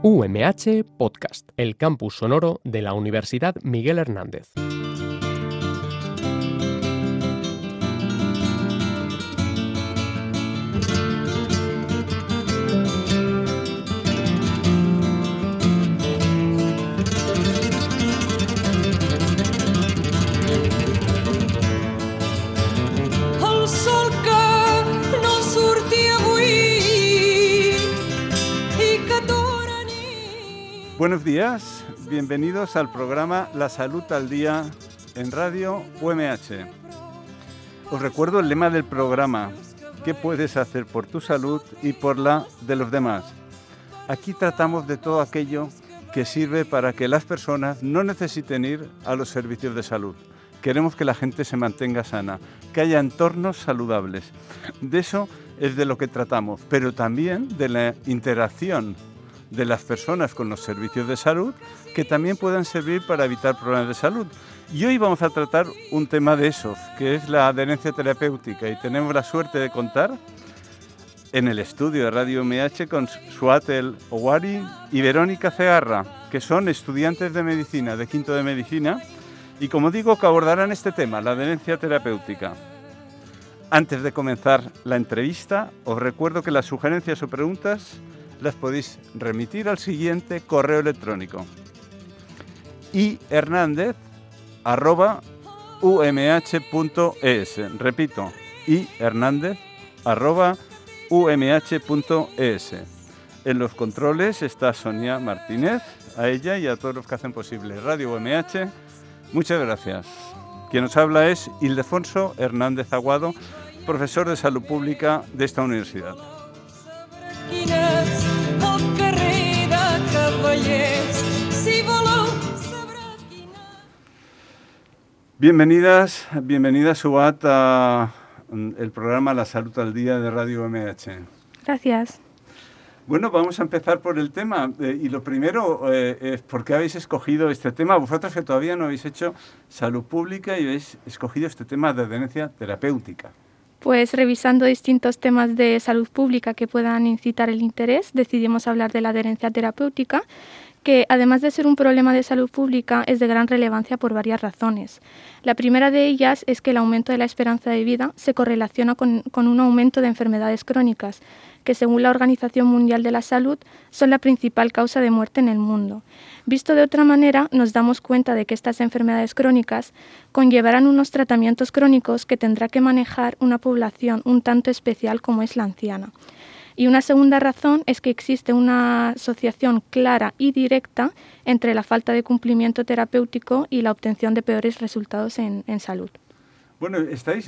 UMH Podcast, el campus sonoro de la Universidad Miguel Hernández. Buenos días, bienvenidos al programa La Salud al Día en Radio UMH. Os recuerdo el lema del programa: ¿qué puedes hacer por tu salud y por la de los demás? Aquí tratamos de todo aquello que sirve para que las personas no necesiten ir a los servicios de salud. Queremos que la gente se mantenga sana, que haya entornos saludables. De eso es de lo que tratamos, pero también de la interacción de las personas con los servicios de salud, que también puedan servir para evitar problemas de salud. Y hoy vamos a tratar un tema de esos, que es la adherencia terapéutica, y tenemos la suerte de contar en el estudio de Radio UMH con Suat El Owari y Verónica Cegarra, que son estudiantes de medicina, de quinto de medicina, y como digo, que abordarán este tema, la adherencia terapéutica. Antes de comenzar la entrevista, os recuerdo que las sugerencias o preguntas las podéis remitir al siguiente correo electrónico: ihernandez@umh.es. Repito, ihernandez@umh.es. En los controles está Sonia Martínez, a ella y a todos los que hacen posible Radio UMH. Muchas gracias. Quien nos habla es Ildefonso Hernández Aguado, profesor de Salud Pública de esta universidad. Bienvenidas, Suat, a el programa La Salud al Día de Radio UMH. Gracias. Bueno, vamos a empezar por el tema. Y lo primero es ¿por qué habéis escogido este tema? Vosotros que todavía no habéis hecho salud pública y habéis escogido este tema de adherencia terapéutica. Pues revisando distintos temas de salud pública que puedan incitar el interés, decidimos hablar de la adherencia terapéutica, que además de ser un problema de salud pública es de gran relevancia por varias razones. La primera de ellas es que el aumento de la esperanza de vida se correlaciona con un aumento de enfermedades crónicas, que según la Organización Mundial de la Salud son la principal causa de muerte en el mundo. Visto de otra manera, nos damos cuenta de que estas enfermedades crónicas conllevarán unos tratamientos crónicos que tendrá que manejar una población un tanto especial como es la anciana. Y una segunda razón es que existe una asociación clara y directa entre la falta de cumplimiento terapéutico y la obtención de peores resultados en salud. Bueno, estáis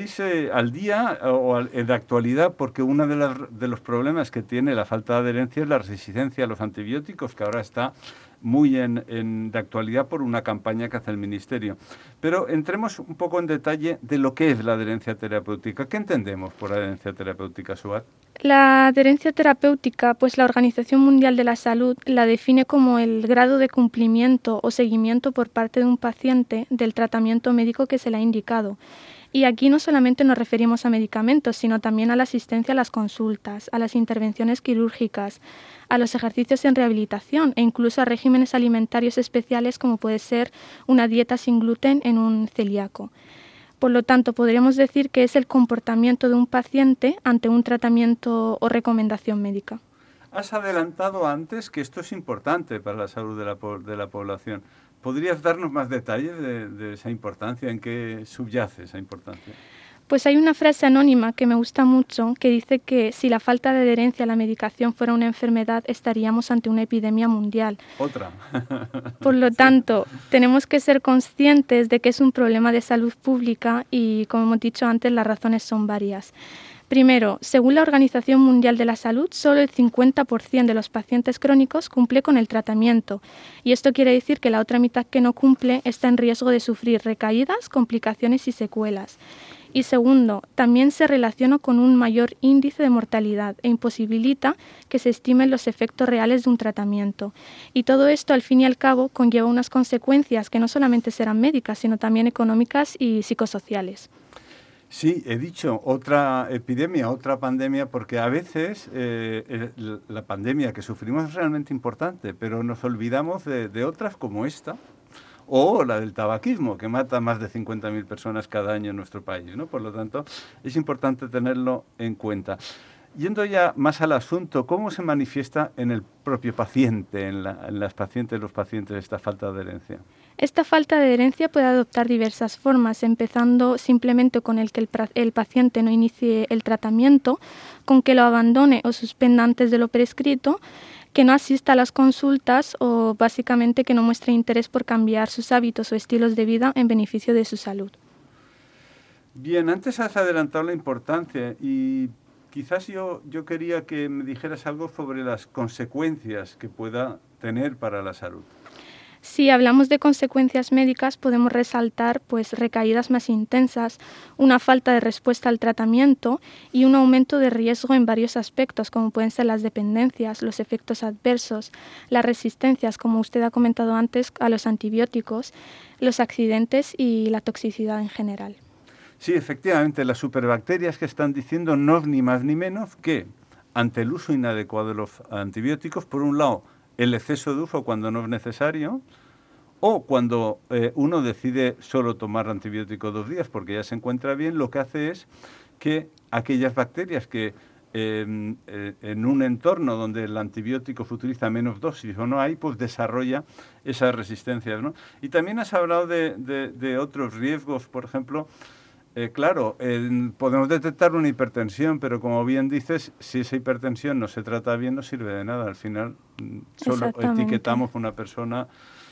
al día o de actualidad, porque uno de los problemas que tiene la falta de adherencia es la resistencia a los antibióticos, que ahora está muy de actualidad por una campaña que hace el Ministerio. Pero entremos un poco en detalle de lo que es la adherencia terapéutica. ¿Qué entendemos por adherencia terapéutica, Suat? La adherencia terapéutica, pues la Organización Mundial de la Salud la define como el grado de cumplimiento o seguimiento por parte de un paciente del tratamiento médico que se le ha indicado. Y aquí no solamente nos referimos a medicamentos, sino también a la asistencia a las consultas, a las intervenciones quirúrgicas, a los ejercicios en rehabilitación e incluso a regímenes alimentarios especiales como puede ser una dieta sin gluten en un celíaco. Por lo tanto, podríamos decir que es el comportamiento de un paciente ante un tratamiento o recomendación médica. Has adelantado antes que esto es importante para la salud de la población. ¿Podrías darnos más detalles de esa importancia? ¿En qué subyace esa importancia? Pues hay una frase anónima que me gusta mucho que dice que si la falta de adherencia a la medicación fuera una enfermedad, estaríamos ante una epidemia mundial. Otra. Por lo tanto, tenemos que ser conscientes de que es un problema de salud pública y, como hemos dicho antes, las razones son varias. Primero, según la Organización Mundial de la Salud, solo el 50% de los pacientes crónicos cumple con el tratamiento. Y esto quiere decir que la otra mitad que no cumple está en riesgo de sufrir recaídas, complicaciones y secuelas. Y segundo, también se relaciona con un mayor índice de mortalidad e imposibilita que se estimen los efectos reales de un tratamiento. Y todo esto, al fin y al cabo, conlleva unas consecuencias que no solamente serán médicas, sino también económicas y psicosociales. Sí, he dicho otra epidemia, otra pandemia, porque a veces la pandemia que sufrimos es realmente importante, pero nos olvidamos de otras como esta, o la del tabaquismo, que mata a más de 50.000 personas cada año en nuestro país, ¿no? Por lo tanto, es importante tenerlo en cuenta. Yendo ya más al asunto, ¿cómo se manifiesta en el propio paciente, en los pacientes, esta falta de adherencia? Esta falta de adherencia puede adoptar diversas formas, empezando simplemente con el que el paciente no inicie el tratamiento, con que lo abandone o suspenda antes de lo prescrito, que no asista a las consultas o básicamente que no muestre interés por cambiar sus hábitos o estilos de vida en beneficio de su salud. Bien, antes has adelantado la importancia y quizás yo quería que me dijeras algo sobre las consecuencias que pueda tener para la salud. Si hablamos de consecuencias médicas, podemos resaltar recaídas más intensas, una falta de respuesta al tratamiento y un aumento de riesgo en varios aspectos, como pueden ser las dependencias, los efectos adversos, las resistencias, como usted ha comentado antes, a los antibióticos, los accidentes y la toxicidad en general. Sí, efectivamente, las superbacterias que están diciendo no es ni más ni menos que, ante el uso inadecuado de los antibióticos, por un lado, el exceso de uso cuando no es necesario, o cuando uno decide solo tomar antibiótico 2 días porque ya se encuentra bien, lo que hace es que aquellas bacterias que en un entorno donde el antibiótico se utiliza a menos dosis o no hay, pues desarrolla esas resistencias, ¿no? Y también has hablado de otros riesgos, por ejemplo, claro, podemos detectar una hipertensión, pero como bien dices, si esa hipertensión no se trata bien, no sirve de nada. Al final solo etiquetamos a una persona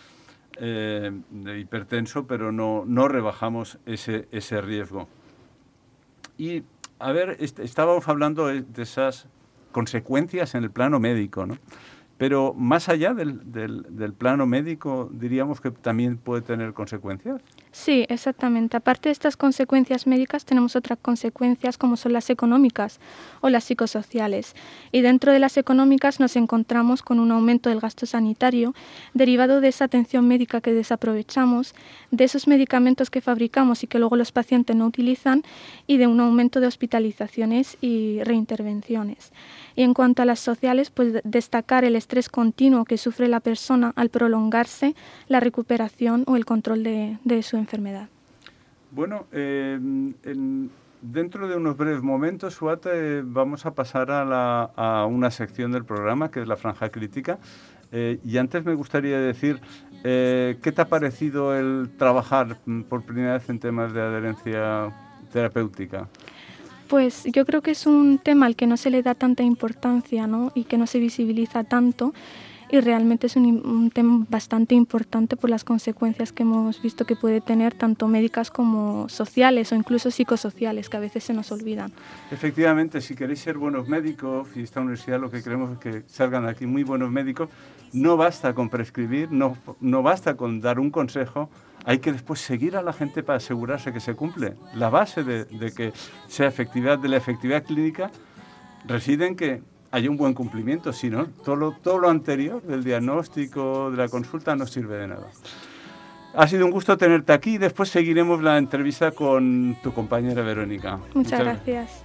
de hipertenso, pero no rebajamos ese riesgo. Y, a ver, estábamos hablando de esas consecuencias en el plano médico, ¿no? Pero más allá del plano médico, diríamos que también puede tener consecuencias. Sí, exactamente. Aparte de estas consecuencias médicas, tenemos otras consecuencias como son las económicas o las psicosociales. Y dentro de las económicas nos encontramos con un aumento del gasto sanitario derivado de esa atención médica que desaprovechamos, de esos medicamentos que fabricamos y que luego los pacientes no utilizan y de un aumento de hospitalizaciones y reintervenciones. Y en cuanto a las sociales, pues destacar el estrés continuo que sufre la persona al prolongarse la recuperación o el control de su enfermedad. Bueno, dentro de unos breves momentos, Suat, vamos a pasar a una sección del programa que es la franja crítica. Y antes me gustaría decir, ¿qué te ha parecido el trabajar por primera vez en temas de adherencia terapéutica? Pues yo creo que es un tema al que no se le da tanta importancia, ¿no? Y que no se visibiliza tanto, y realmente es un tema bastante importante por las consecuencias que hemos visto que puede tener, tanto médicas como sociales o incluso psicosociales, que a veces se nos olvidan. Efectivamente, si queréis ser buenos médicos, y esta universidad lo que queremos es que salgan aquí muy buenos médicos, no basta con prescribir, no basta con dar un consejo, hay que después seguir a la gente para asegurarse que se cumple. La base de que sea efectividad, de la efectividad clínica, reside en que haya un buen cumplimiento. Si no, todo lo anterior del diagnóstico, de la consulta, no sirve de nada. Ha sido un gusto tenerte aquí. Después seguiremos la entrevista con tu compañera Verónica. Muchas gracias.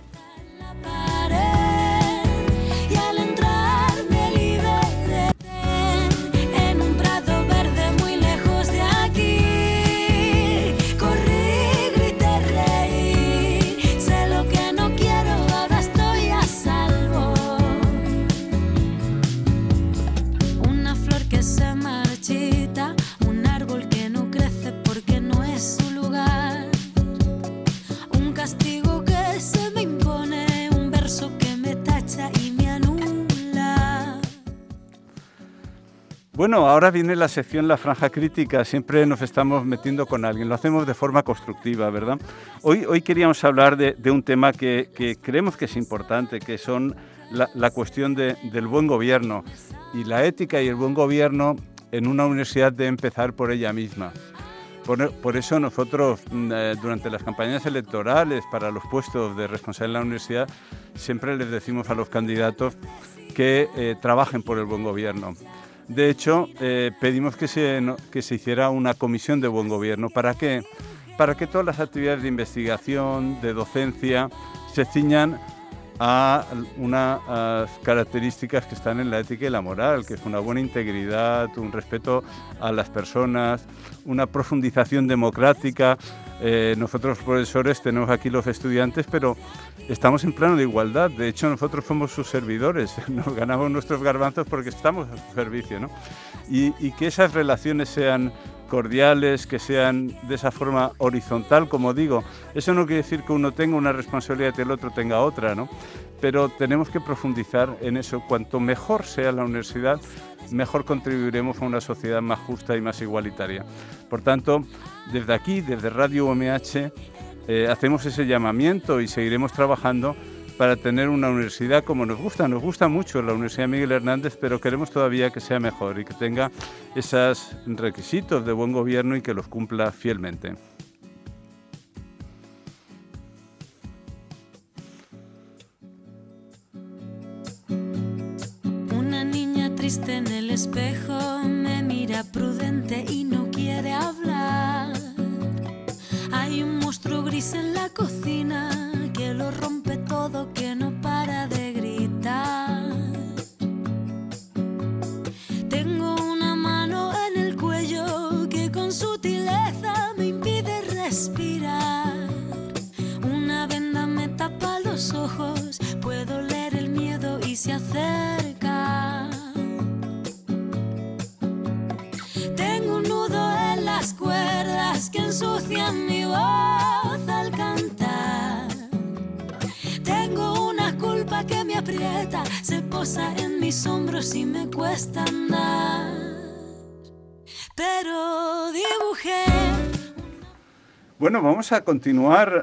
Bueno, ahora viene la sección La Franja Crítica. Siempre nos estamos metiendo con alguien. Lo hacemos de forma constructiva, ¿verdad? Hoy queríamos hablar de un tema que creemos que es importante, que son la cuestión del buen gobierno. Y la ética y el buen gobierno en una universidad debe empezar por ella misma. Por eso nosotros, durante las campañas electorales para los puestos de responsable en la universidad, siempre les decimos a los candidatos que trabajen por el buen gobierno. De hecho, pedimos que se hiciera una comisión de buen gobierno. ¿Para qué? para que todas las actividades de investigación, de docencia, se ciñan a unas características que están en la ética y la moral, que es una buena integridad, un respeto a las personas, una profundización democrática. Nosotros, profesores, tenemos aquí los estudiantes, pero estamos en plano de igualdad. De hecho, nosotros somos sus servidores, nos ganamos nuestros garbanzos porque estamos a su servicio, ¿no? Y que esas relaciones sean cordiales, que sean de esa forma horizontal, como digo. Eso no quiere decir que uno tenga una responsabilidad y el otro tenga otra, ¿no? Pero tenemos que profundizar en eso. Cuanto mejor sea la universidad, mejor contribuiremos a una sociedad más justa y más igualitaria. Por tanto, desde aquí, desde Radio UMH, hacemos ese llamamiento y seguiremos trabajando para tener una universidad como nos gusta. Nos gusta mucho la Universidad Miguel Hernández, pero queremos todavía que sea mejor y que tenga esos requisitos de buen gobierno y que los cumpla fielmente. Una niña triste en el espejo me mira prudente y no quiere hablar. Hay un monstruo gris en la cocina que lo rompe todo, que no para de gritar. Tengo una mano en el cuello que con sutileza me impide respirar. Una venda me tapa los ojos, puedo leer el miedo y se acerca. Tengo un nudo en las cuerdas que ensucian mi voz al cantar. Tengo una culpa que me aprieta, se posa en mis hombros y me cuesta andar. Pero dibujé. Bueno, vamos a continuar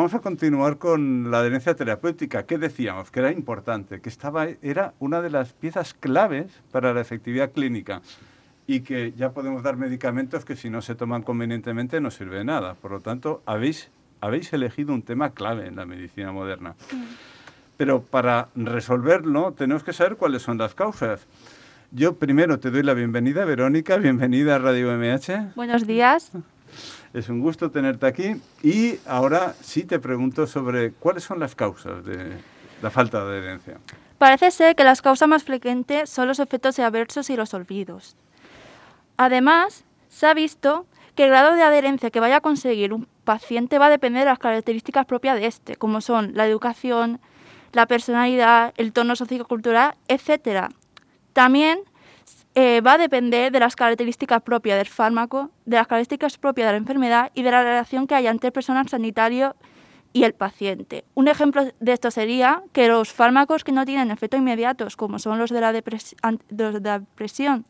con la adherencia terapéutica. ¿Qué decíamos? Que era importante, que era una de las piezas claves para la efectividad clínica y que ya podemos dar medicamentos que si no se toman convenientemente no sirve de nada. Por lo tanto, habéis elegido un tema clave en la medicina moderna. Pero para resolverlo tenemos que saber cuáles son las causas. Yo primero te doy la bienvenida, Verónica, bienvenida a Radio UMH. Buenos días. Es un gusto tenerte aquí y ahora sí te pregunto sobre cuáles son las causas de la falta de adherencia. Parece ser que las causas más frecuentes son los efectos adversos y los olvidos. Además, se ha visto que el grado de adherencia que vaya a conseguir un paciente va a depender de las características propias de este, como son la educación, la personalidad, el tono sociocultural, etc. También va a depender de las características propias del fármaco, de las características propias de la enfermedad y de la relación que haya entre el personal sanitario y el paciente. Un ejemplo de esto sería que los fármacos que no tienen efectos inmediatos, como son los de la depresión,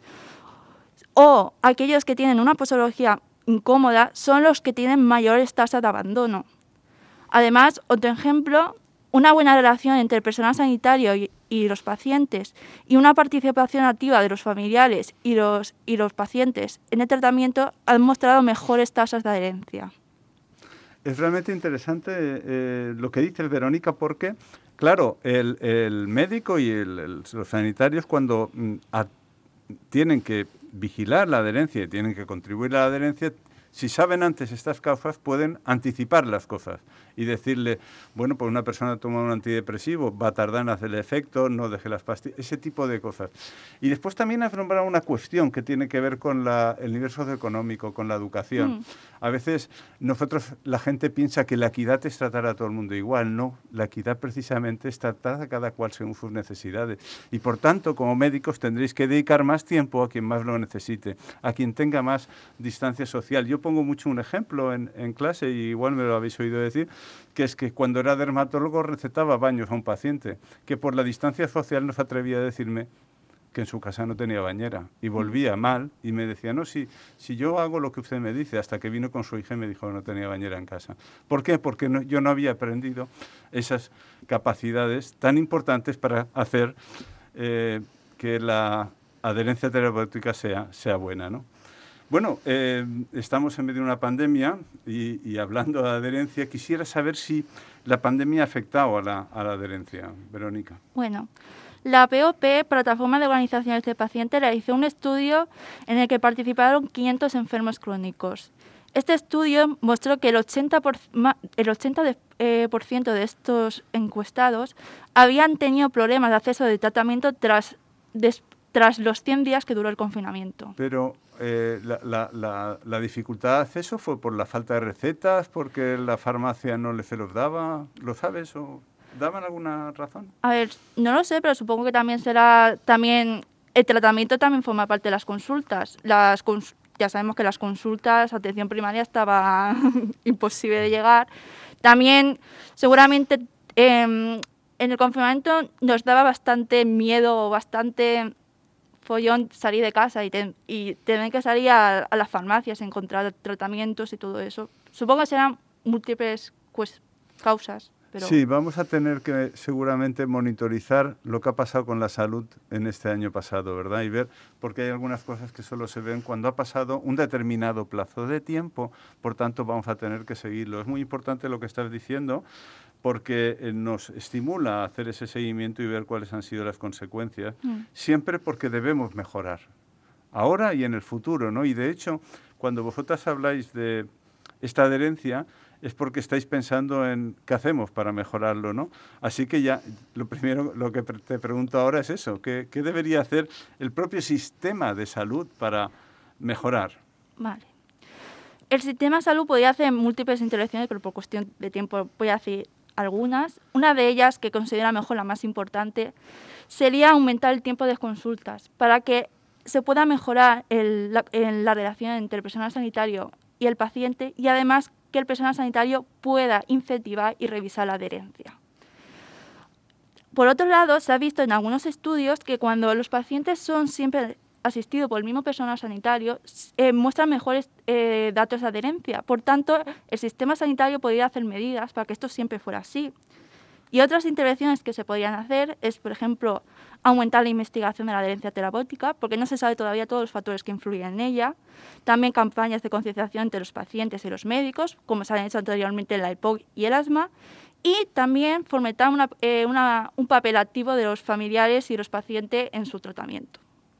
o aquellos que tienen una posología incómoda, son los que tienen mayores tasas de abandono. Además, otro ejemplo, una buena relación entre el personal sanitario y los pacientes y una participación activa de los familiares y los pacientes en el tratamiento han mostrado mejores tasas de adherencia. Es realmente interesante lo que dices, Verónica, porque, claro, el médico y los sanitarios cuando tienen que vigilar la adherencia y tienen que contribuir a la adherencia, si saben antes estas causas, pueden anticipar las cosas y decirle, bueno, pues una persona toma un antidepresivo, va a tardar en hacer el efecto, no deje las pastillas, ese tipo de cosas. Y después también has nombrado una cuestión que tiene que ver con el nivel socioeconómico, con la educación. A veces la gente piensa que la equidad es tratar a todo el mundo igual, no. La equidad precisamente es tratar a cada cual según sus necesidades. Y por tanto, como médicos tendréis que dedicar más tiempo a quien más lo necesite, a quien tenga más distancia social. Yo pongo mucho un ejemplo en clase, y igual me lo habéis oído decir, que es que cuando era dermatólogo recetaba baños a un paciente, que por la distancia social no se atrevía a decirme que en su casa no tenía bañera, y volvía mal y me decía, no, si yo hago lo que usted me dice, hasta que vino con su hija y me dijo que no tenía bañera en casa. ¿Por qué? Porque yo no había aprendido esas capacidades tan importantes para hacer que la adherencia terapéutica sea buena, ¿no? Bueno, estamos en medio de una pandemia y hablando de adherencia, quisiera saber si la pandemia ha afectado a la adherencia. Verónica. Bueno, la POP, Plataforma de Organizaciones de Pacientes, realizó un estudio en el que participaron 500 enfermos crónicos. Este estudio mostró que el 80% de estos encuestados habían tenido problemas de acceso de tratamiento tras los 100 días que duró el confinamiento. Pero la dificultad de acceso fue por la falta de recetas, porque la farmacia no se los daba, ¿lo sabes? ¿O daban alguna razón? A ver, no lo sé, pero supongo que también el tratamiento también forma parte de las consultas. Ya sabemos que las consultas, atención primaria, estaba imposible de llegar. También, seguramente, en el confinamiento nos daba bastante miedo, bastante follón salir de casa y tener que salir a las farmacias, encontrar tratamientos y todo eso. Supongo que serán múltiples causas. Pero... Sí, vamos a tener que seguramente monitorizar lo que ha pasado con la salud en este año pasado, ¿verdad? Y ver, porque hay algunas cosas que solo se ven cuando ha pasado un determinado plazo de tiempo, por tanto vamos a tener que seguirlo. Es muy importante lo que estás diciendo, porque nos estimula a hacer ese seguimiento y ver cuáles han sido las consecuencias, siempre porque debemos mejorar, ahora y en el futuro, ¿no? Y de hecho, cuando vosotras habláis de esta adherencia, es porque estáis pensando en qué hacemos para mejorarlo, ¿no? Así que ya, lo primero, lo que te pregunto ahora es eso, ¿qué debería hacer el propio sistema de salud para mejorar? Vale. El sistema de salud podría hacer múltiples intervenciones, pero por cuestión de tiempo voy a decir algunas. Una de ellas, que considero a lo mejor la más importante, sería aumentar el tiempo de consultas para que se pueda mejorar la relación entre el personal sanitario y el paciente, y además que el personal sanitario pueda incentivar y revisar la adherencia. Por otro lado, se ha visto en algunos estudios que cuando los pacientes son siempre asistidos por el mismo personal sanitario, muestran mejores datos de adherencia. Por tanto, el sistema sanitario podría hacer medidas para que esto siempre fuera así. Y otras intervenciones que se podrían hacer es, por ejemplo, aumentar la investigación de la adherencia terapéutica, porque no se sabe todavía todos los factores que influyen en ella. También campañas de concienciación entre los pacientes y los médicos, como se han hecho anteriormente en la EPOC y el asma. Y también fomentar un papel activo de los familiares y los pacientes en su tratamiento.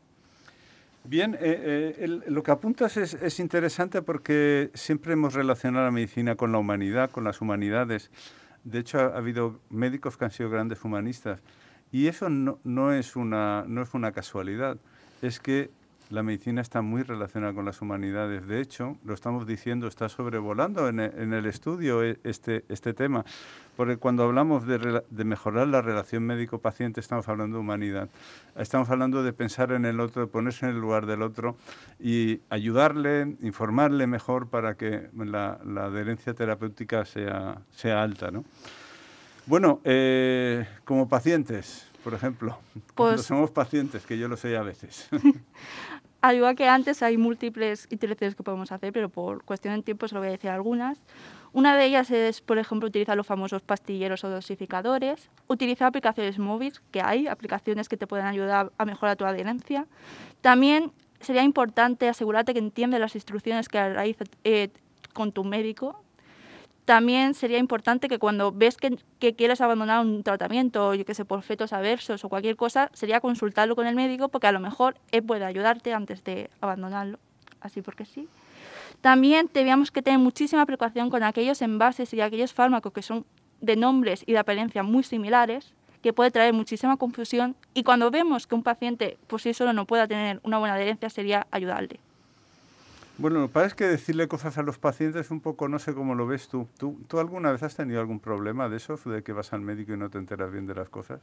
Bien, lo que apuntas es interesante porque siempre hemos relacionado la medicina con la humanidad, con las humanidades. De hecho, ha habido médicos que han sido grandes humanistas. Y eso no es una casualidad. Es que la medicina está muy relacionada con las humanidades. De hecho, lo estamos diciendo, está sobrevolando en el estudio este tema. Porque cuando hablamos de mejorar la relación médico-paciente, estamos hablando de humanidad. Estamos hablando de pensar en el otro, de ponerse en el lugar del otro y ayudarle, informarle mejor para que la adherencia terapéutica sea alta, ¿no? Bueno, como pacientes, por ejemplo, cuando somos pacientes, que yo lo sé a veces. Al igual que antes, hay múltiples intervenciones que podemos hacer, pero por cuestión de tiempo solo voy a decir algunas. Una de ellas es, por ejemplo, utilizar los famosos pastilleros o dosificadores, utilizar aplicaciones móviles, que hay aplicaciones que te pueden ayudar a mejorar tu adherencia. También sería importante asegurarte que entiendes las instrucciones que realizas con tu médico. También sería importante que cuando ves que quieres abandonar un tratamiento, yo que sé, por efectos adversos o cualquier cosa, sería consultarlo con el médico porque a lo mejor él puede ayudarte antes de abandonarlo, así porque sí. También tendríamos que tener muchísima precaución con aquellos envases y aquellos fármacos que son de nombres y de apariencia muy similares, que puede traer muchísima confusión, y cuando vemos que un paciente por sí solo no pueda tener una buena adherencia, sería ayudarle. Bueno, lo que pasa es que decirle cosas a los pacientes un poco, no sé cómo lo ves tú. ¿Tú alguna vez has tenido algún problema de eso, de que vas al médico y no te enteras bien de las cosas?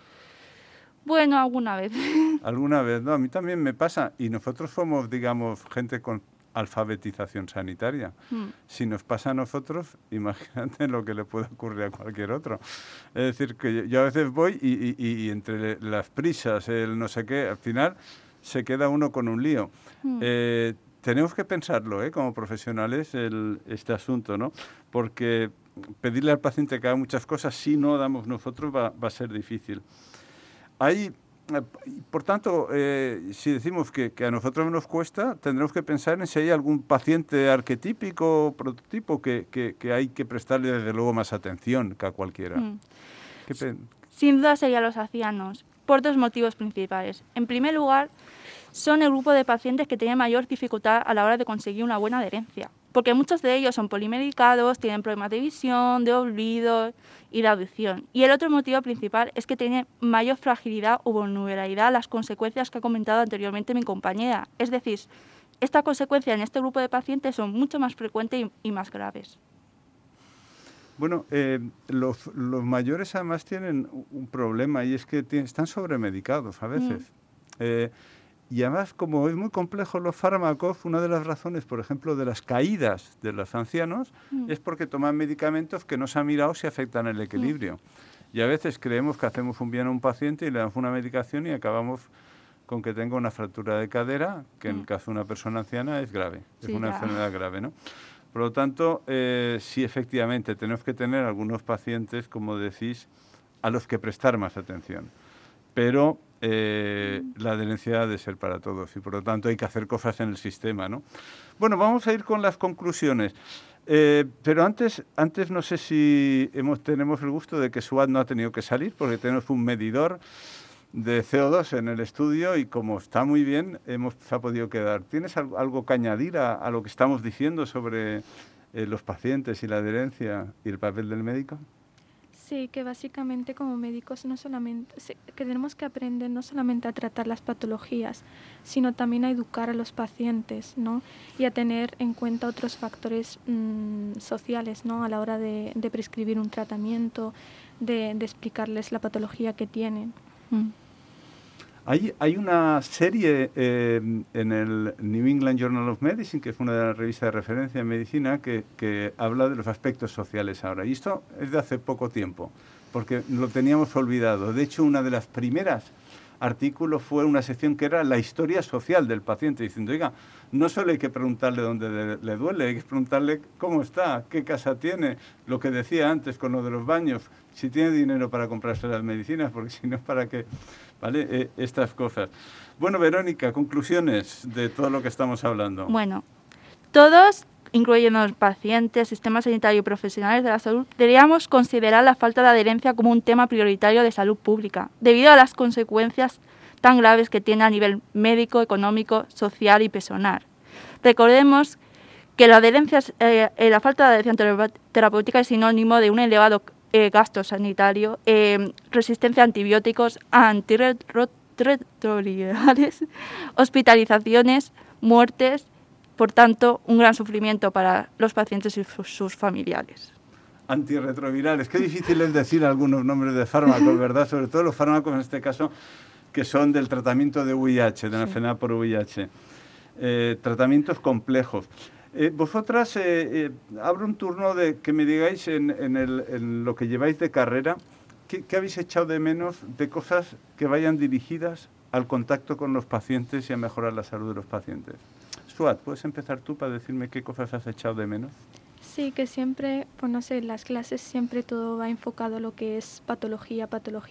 Bueno, alguna vez. Alguna vez, no, a mí también me pasa. Y nosotros somos, digamos, gente con alfabetización sanitaria. Si nos pasa a nosotros, imagínate lo que le puede ocurrir a cualquier otro. Es decir, que yo a veces voy y entre las prisas, el no sé qué, al final se queda uno con un lío. Tenemos que pensarlo, como profesionales, este asunto, ¿no? Porque pedirle al paciente que haga muchas cosas, si no damos nosotros, va a ser difícil. Por tanto, si decimos que a nosotros nos cuesta, tendremos que pensar en si hay algún paciente arquetípico, prototipo, que hay que prestarle desde luego más atención que a cualquiera. Sin duda serían los ancianos, por dos motivos principales. En primer lugar, son el grupo de pacientes que tienen mayor dificultad a la hora de conseguir una buena adherencia. porque muchos de ellos son polimedicados, tienen problemas de visión, de olvido y de audición. Y el otro motivo principal es que tienen mayor fragilidad o vulnerabilidad a las consecuencias que ha comentado anteriormente mi compañera. Es decir, estas consecuencias en este grupo de pacientes son mucho más frecuentes y más graves. Bueno, los mayores además tienen un problema y es que están sobremedicados a veces. Y además, como es muy complejo los fármacos, una de las razones, por ejemplo, de las caídas de los ancianos es porque toman medicamentos que no se ha mirado si afectan el equilibrio. Y a veces creemos que hacemos un bien a un paciente y le damos una medicación y acabamos con que tenga una fractura de cadera, que en el caso de una persona anciana es grave, es una enfermedad grave, ¿no? Por lo tanto, sí, efectivamente, tenemos que tener algunos pacientes, como decís, a los que prestar más atención. Pero la adherencia ha de ser para todos y, por lo tanto, hay que hacer cosas en el sistema, ¿no? Bueno, vamos a ir con las conclusiones. Pero antes no sé si tenemos el gusto de que Suad no ha tenido que salir, porque tenemos un medidor de CO2 en el estudio y como está muy bien, se ha podido quedar. ¿Tienes algo que añadir a lo que estamos diciendo sobre los pacientes y la adherencia y el papel del médico? Sí, que básicamente como médicos que tenemos que aprender no solamente a tratar las patologías, sino también a educar a los pacientes, ¿no? Y a tener en cuenta otros factores sociales, ¿no? A la hora de prescribir un tratamiento, de explicarles la patología que tienen. Hay una serie en el New England Journal of Medicine, que es una de las revistas de referencia en medicina, que habla de los aspectos sociales ahora. Y esto es de hace poco tiempo, porque lo teníamos olvidado. De hecho, una de las primeras artículos fue una sección que era la historia social del paciente, diciendo, oiga, no solo hay que preguntarle dónde le duele, hay que preguntarle cómo está, qué casa tiene, lo que decía antes con lo de los baños, si tiene dinero para comprarse las medicinas, porque si no, ¿para qué? ¿Vale? Estas cosas. Bueno, Verónica, conclusiones de todo lo que estamos hablando. Bueno, todos, incluyendo los pacientes, sistema sanitario y profesionales de la salud, deberíamos considerar la falta de adherencia como un tema prioritario de salud pública, debido a las consecuencias tan graves que tiene a nivel médico, económico, social y personal. Recordemos que la falta de adherencia terapéutica es sinónimo de un elevado gasto sanitario, resistencia a antibióticos, antirretrovirales, hospitalizaciones, muertes, por tanto, un gran sufrimiento para los pacientes y sus familiares. Antirretrovirales, qué difícil es decir algunos nombres de fármacos, ¿verdad? Sobre todo los fármacos en este caso que son del tratamiento de VIH, de la enfermedad por VIH. Tratamientos complejos. Vosotras, abro un turno de que me digáis en lo que lleváis de carrera, ¿qué habéis echado de menos de cosas que vayan dirigidas al contacto con los pacientes y a mejorar la salud de los pacientes? Suad, ¿puedes empezar tú para decirme qué cosas has echado de menos? Sí, que siempre, pues no sé, en las clases siempre todo va enfocado a lo que es patología,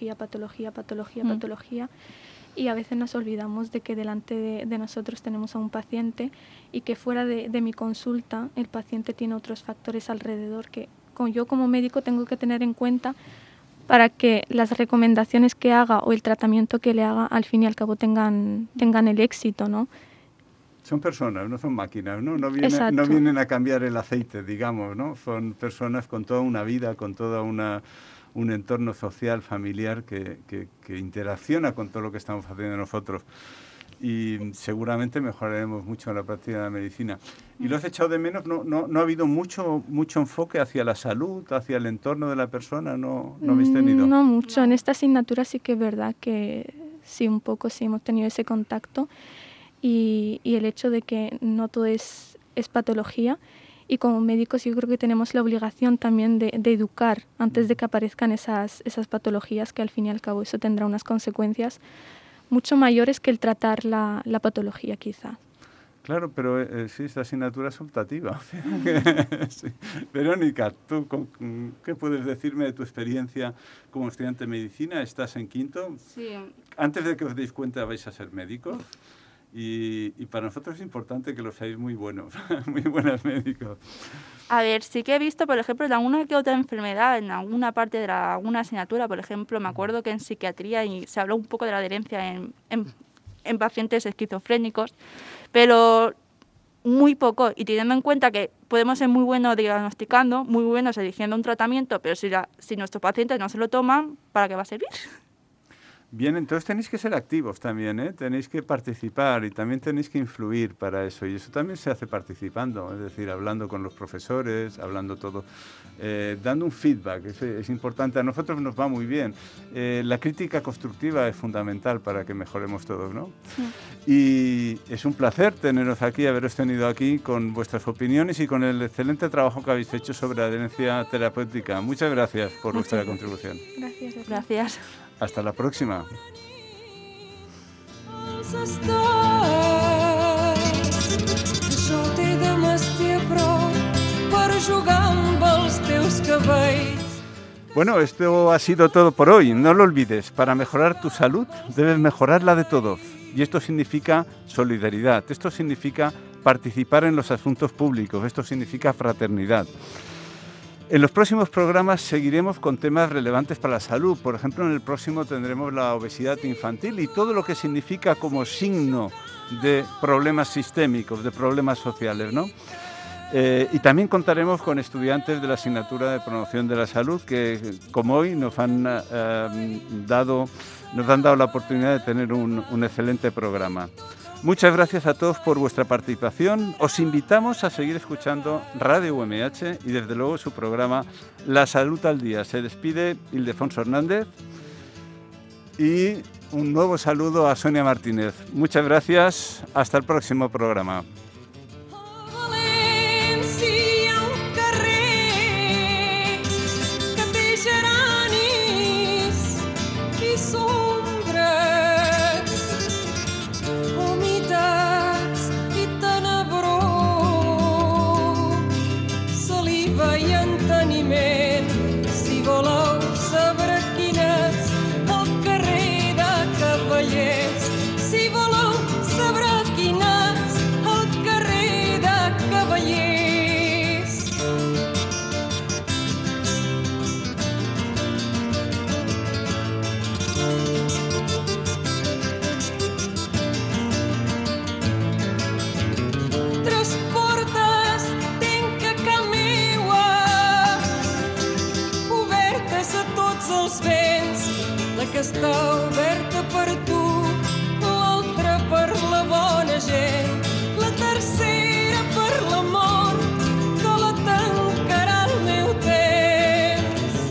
y a veces nos olvidamos de que delante de nosotros tenemos a un paciente y que fuera de mi consulta el paciente tiene otros factores alrededor que yo como médico tengo que tener en cuenta para que las recomendaciones que haga o el tratamiento que le haga al fin y al cabo tengan el éxito, ¿no? Son personas, no son máquinas, ¿no? No vienen a cambiar el aceite, digamos, ¿no? Son personas con toda una vida, con toda un entorno social, familiar, que interacciona con todo lo que estamos haciendo nosotros. Y seguramente mejoraremos mucho en la práctica de la medicina. ¿Y lo has echado de menos? ¿No ha habido mucho enfoque hacia la salud, hacia el entorno de la persona? ¿No habéis tenido? No mucho. En esta asignatura sí que es verdad que sí, un poco sí hemos tenido ese contacto. Y el hecho de que no todo es patología y como médicos yo creo que tenemos la obligación también de educar antes de que aparezcan esas patologías, que al fin y al cabo eso tendrá unas consecuencias mucho mayores que el tratar la patología quizá. Claro, pero sí, esta asignatura es optativa. Sí. Verónica, ¿tú qué puedes decirme de tu experiencia como estudiante de medicina? ¿Estás en quinto? Sí. Antes de que os deis cuenta vais a ser médicos. Y para nosotros es importante que los seáis muy buenos, muy buenos médicos. A ver, sí que he visto, por ejemplo, en alguna que otra enfermedad, en alguna parte de alguna asignatura, por ejemplo, me acuerdo que en psiquiatría y se habló un poco de la adherencia en pacientes esquizofrénicos, pero muy poco. Y teniendo en cuenta que podemos ser muy buenos diagnosticando, muy buenos eligiendo un tratamiento, pero si nuestros pacientes no se lo toman, ¿para qué va a servir? Bien, entonces tenéis que ser activos también, ¿eh? Tenéis que participar y también tenéis que influir para eso. Y eso también se hace participando, es decir, hablando con los profesores, hablando todo, dando un feedback, es importante. A nosotros nos va muy bien. La crítica constructiva es fundamental para que mejoremos todos, ¿no? Sí. Y es un placer teneros aquí, haberos tenido aquí con vuestras opiniones y con el excelente trabajo que habéis hecho sobre adherencia terapéutica. Muchas gracias por vuestra contribución. Gracias. Gracias. Hasta la próxima. Bueno, esto ha sido todo por hoy. No lo olvides, para mejorar tu salud debes mejorar la de todos. Y esto significa solidaridad, esto significa participar en los asuntos públicos, esto significa fraternidad. En los próximos programas seguiremos con temas relevantes para la salud. Por ejemplo, en el próximo tendremos la obesidad infantil y todo lo que significa como signo de problemas sistémicos, de problemas sociales, ¿no? Y también contaremos con estudiantes de la asignatura de promoción de la salud que, como hoy, nos han dado la oportunidad de tener un excelente programa. Muchas gracias a todos por vuestra participación. Os invitamos a seguir escuchando Radio UMH y desde luego su programa La Salud al Día. Se despide Ildefonso Hernández y un nuevo saludo a Sonia Martínez. Muchas gracias. Hasta el próximo programa. Que està oberta per tu, l'altra per la bona gent, la tercera per l'amor, que la tancarà el meu temps.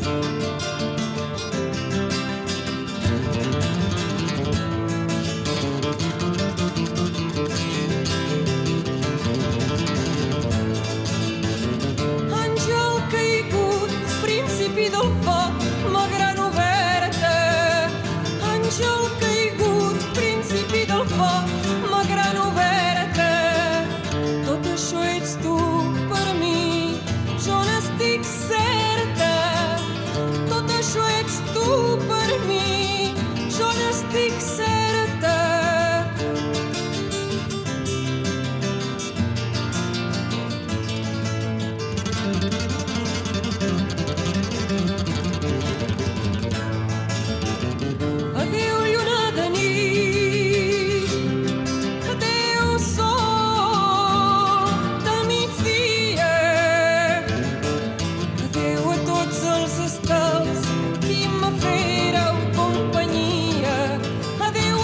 Àngel caigut, principi del foc, ma gran oberta. Àngel caigut, principi del foc, ma gran oberta. Tot això ets tu per mi, jo n'estic certa. Tot això ets tu per mi, jo n'estic certa. Adéu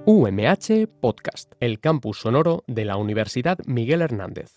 UMH Podcast, el campus sonoro de la Universidad Miguel Hernández.